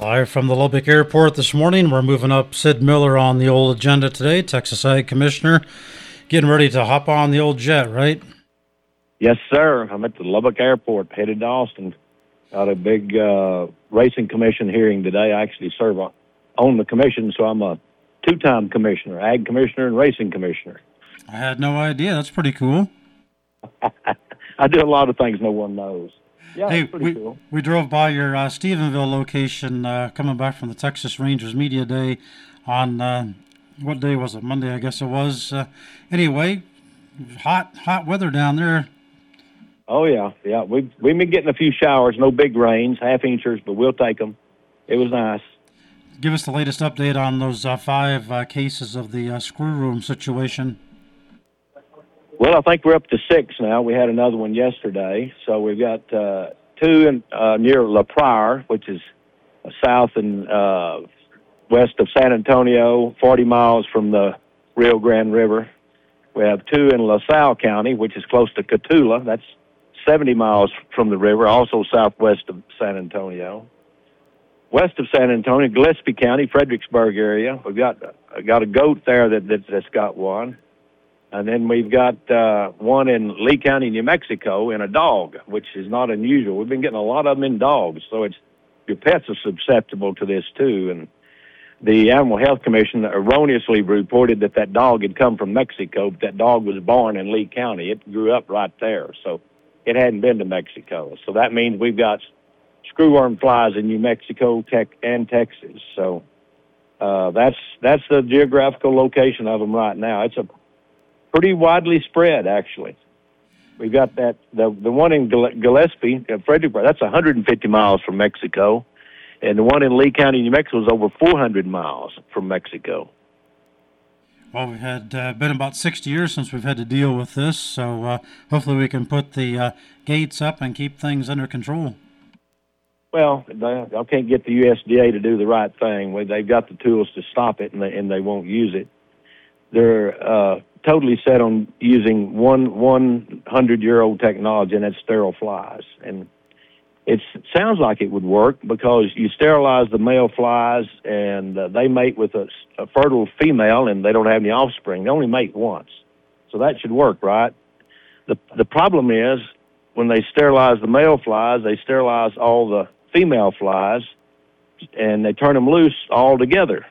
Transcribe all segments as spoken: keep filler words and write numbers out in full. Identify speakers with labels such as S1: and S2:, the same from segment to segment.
S1: Live from the Lubbock Airport this morning, we're moving up Sid Miller on the old agenda today, Texas Ag Commissioner, getting ready to hop on the old jet, right?
S2: Yes, sir. I'm at the Lubbock Airport, headed to Austin. Got a big uh, racing commission hearing today. I actually serve on the commission, so I'm a two-time commissioner, ag commissioner and racing commissioner.
S1: I had no idea. That's pretty cool.
S2: I do a lot of things no one knows. Yeah,
S1: hey,
S2: it's pretty
S1: we,
S2: cool.
S1: we drove by your uh, Stephenville location uh, coming back from the Texas Rangers Media Day on, uh, what day was it? Monday, I guess it was. Uh, anyway, hot hot weather down there.
S2: Oh, yeah, yeah. We've, we've been getting a few showers, no big rains, half-inchers, but we'll take them. It was nice.
S1: Give us the latest update on those uh, five uh, cases of the uh, screw room situation.
S2: Well, I think we're up to six now. We had another one yesterday. So we've got uh, two in, uh, near La Pryor, which is south and uh, west of San Antonio, forty miles from the Rio Grande River. We have two in LaSalle County, which is close to Cotulla. That's seventy miles from the river, also southwest of San Antonio. West of San Antonio, Gillespie County, Fredericksburg area. We've got, uh, got a goat there that, that, that's got one. And then we've got uh, one in Lee County, New Mexico, in a dog, which is not unusual. We've been getting a lot of them in dogs, so it's your pets are susceptible to this too. And the Animal Health Commission erroneously reported that that dog had come from Mexico, but that dog was born in Lee County. It grew up right there, so it hadn't been to Mexico. So that means we've got screwworm flies in New Mexico tech, and Texas. So uh, that's that's the geographical location of them right now. It's a pretty widely spread, actually. We've got that, the the one in Gillespie, uh, Fredericksburg, that's one hundred fifty miles from Mexico. And the one in Lee County, New Mexico is over four hundred miles from Mexico.
S1: Well, we've had uh, been about sixty years since we've had to deal with this, so uh, hopefully we can put the uh, gates up and keep things under control.
S2: Well, they, I can't get the U S D A to do the right thing. They've got the tools to stop it, and they, and they won't use it. They're uh, totally set on using one one hundred year old technology, and that's sterile flies. And it's, it sounds like it would work because you sterilize the male flies, and uh, they mate with a, a fertile female, and they don't have any offspring. They only mate once, so that should work, right? The the problem is when they sterilize the male flies, they sterilize all the female flies, and they turn them loose all together.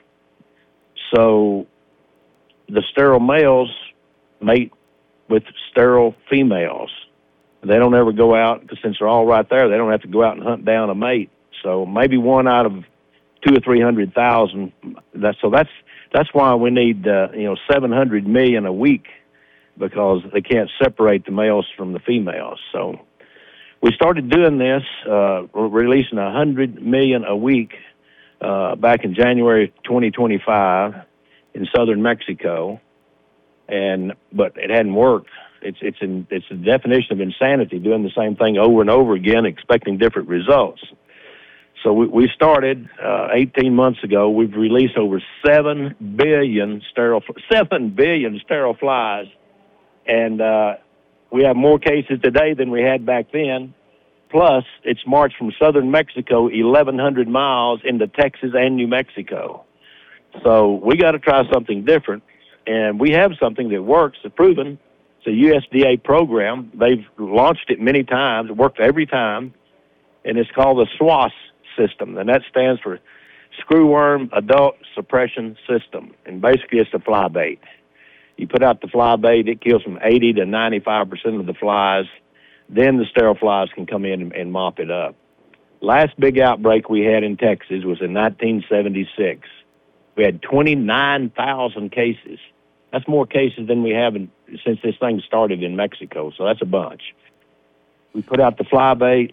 S2: So the sterile males mate with sterile females. They don't ever go out, because since they're all right there, they don't have to go out and hunt down a mate. So maybe one out of two or three hundred thousand. That's so that's that's why we need uh, you know seven hundred million a week, because they can't separate the males from the females. So we started doing this, uh, releasing a hundred million a week uh, back in January twenty twenty-five. In southern Mexico, and but it hadn't worked. It's it's in, it's a definition of insanity, doing the same thing over and over again, expecting different results. So we, we started uh, eighteen months ago. We've released over seven billion sterile seven billion sterile flies, and uh, we have more cases today than we had back then. Plus, it's marched from southern Mexico eleven hundred miles into Texas and New Mexico. So we got to try something different, and we have something that works, it's proven. It's a U S D A program. They've launched it many times. It worked every time, and it's called the SWAS system, and that stands for Screwworm Adult Suppression System, and basically it's a fly bait. You put out the fly bait, it kills from eighty to ninety-five percent of the flies. Then the sterile flies can come in and, and mop it up. Last big outbreak we had in Texas was in nineteen seventy-six. We had twenty-nine thousand cases. That's more cases than we have in, since this thing started in Mexico, so that's a bunch. We put out the fly bait.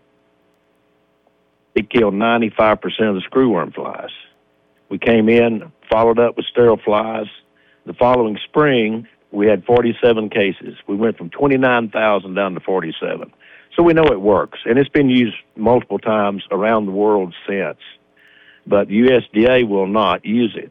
S2: It killed ninety-five percent of the screwworm flies. We came in, followed up with sterile flies. The following spring, we had forty-seven cases. We went from twenty-nine thousand down to forty-seven. So we know it works, and it's been used multiple times around the world since. But U S D A will not use it.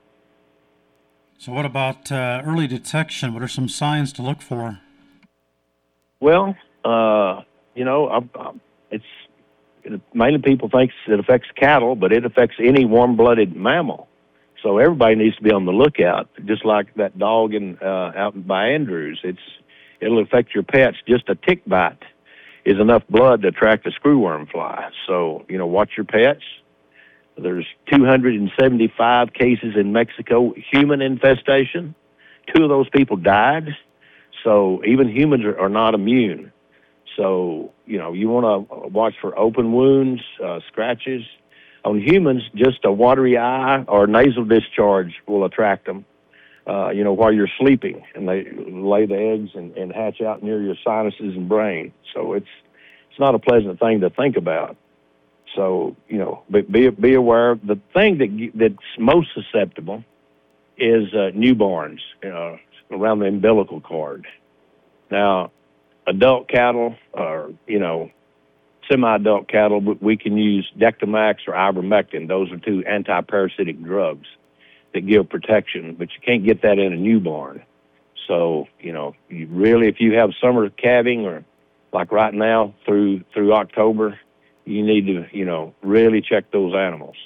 S1: So what about uh, early detection? What are some signs to look for?
S2: Well, uh, you know, I, I, it's mainly people think it affects cattle, but it affects any warm-blooded mammal. So everybody needs to be on the lookout, just like that dog in uh, out by Andrews. It's it'll affect your pets. Just a tick bite is enough blood to attract a screwworm fly. So you know, watch your pets. There's two hundred seventy-five cases in Mexico, human infestation. Two of those people died. So even humans are, are not immune. So, you know, you want to watch for open wounds, uh, scratches. On humans, just a watery eye or nasal discharge will attract them, uh, you know, while you're sleeping. And they lay the eggs and, and hatch out near your sinuses and brain. So it's it's not a pleasant thing to think about. So, you know, be, be, be aware. The thing that that's most susceptible is uh, newborns, you know, around the umbilical cord. Now, adult cattle or, you know, semi-adult cattle, we can use Dectomax or ivermectin. Those are two anti-parasitic drugs that give protection, but you can't get that in a newborn. So, you know, you really, if you have summer calving or like right now through through October, you need to, you know, really check those animals.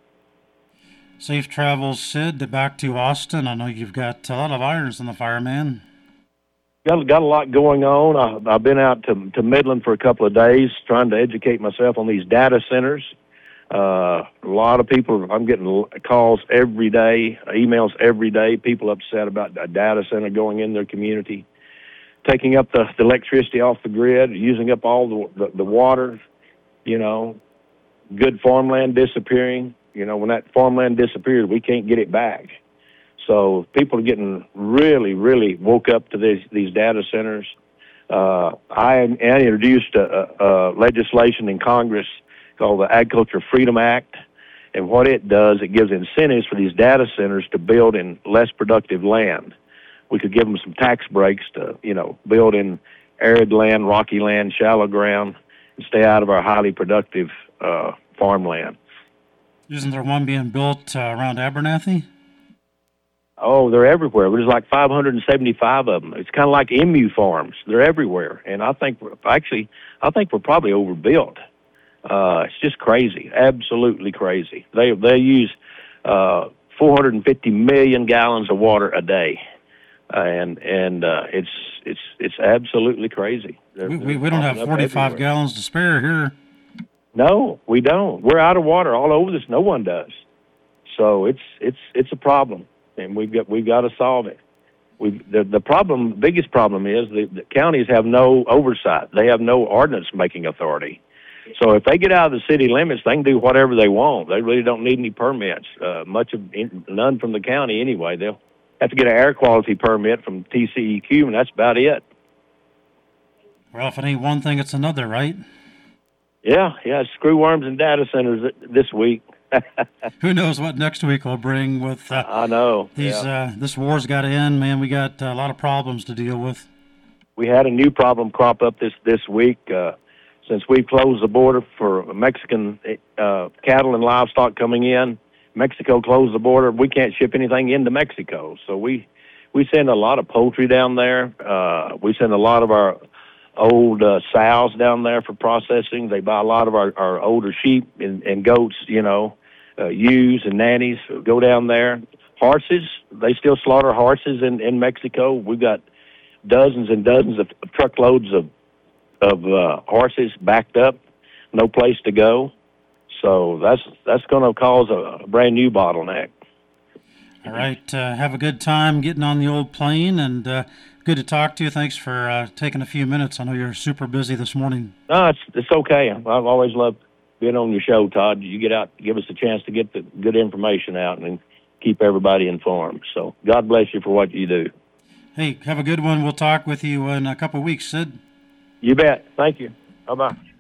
S1: Safe travels, Sid, back to Austin. I know you've got a lot of irons in the fire, man.
S2: Got, got a lot going on. I, I've been out to, to Midland for a couple of days trying to educate myself on these data centers. Uh, a lot of people, I'm getting calls every day, emails every day, people upset about a data center going in their community, taking up the, the electricity off the grid, using up all the, the, the water, you know, good farmland disappearing. You know, when that farmland disappears, we can't get it back. So people are getting really, really woke up to these, these data centers. Uh, I, I introduced a, a, a legislation in Congress called the Agriculture Freedom Act. And what it does, it gives incentives for these data centers to build in less productive land. We could give them some tax breaks to, you know, build in arid land, rocky land, shallow ground, and stay out of our highly productive uh, farmland.
S1: Isn't there one being built uh, around Abernathy?
S2: Oh, they're everywhere. There's like five hundred seventy-five of them. It's kind of like emu farms. They're everywhere. And I think, we're, actually, I think we're probably overbuilt. Uh, it's just crazy, absolutely crazy. They they use uh, four hundred fifty million gallons of water a day, uh, and and uh, it's it's it's absolutely crazy. They're,
S1: we we, we don't have forty-five gallons to spare here.
S2: No, we don't. We're out of water all over this. No one does. So it's it's it's a problem, and we've got we've got to solve it. We the the problem, the biggest problem is the, the counties have no oversight. They have no ordinance making authority. So if they get out of the city limits, they can do whatever they want. They really don't need any permits, uh, much of none from the county anyway. They'll have to get an air quality permit from T C E Q, and that's about it.
S1: Well, if it ain't one thing, it's another, right?
S2: Yeah, yeah, screwworms and data centers this week.
S1: Who knows what next week will bring with uh,
S2: I know.
S1: These
S2: yeah.
S1: uh, this war's got to end, man. We got uh, a lot of problems to deal with.
S2: We had a new problem crop up this, this week. Uh, Since we've closed the border for Mexican uh, cattle and livestock coming in, Mexico closed the border. We can't ship anything into Mexico. So we we send a lot of poultry down there. Uh, we send a lot of our old uh, sows down there for processing. They buy a lot of our, our older sheep and, and goats, you know, uh, ewes and nannies go down there. Horses, they still slaughter horses in, in Mexico. We've got dozens and dozens of truckloads of of uh, horses backed up, no place to go. So that's that's going to cause a brand new bottleneck.
S1: All right. Uh, have a good time getting on the old plane, and uh, good to talk to you. Thanks for uh, taking a few minutes. I know you're super busy this morning.
S2: No, it's it's okay. I've always loved being on your show, Todd. You get out, give us a chance to get the good information out and keep everybody informed. So God bless you for what you do.
S1: Hey, have a good one. We'll talk with you in a couple of weeks, Sid.
S2: You bet. Thank you. Bye-bye.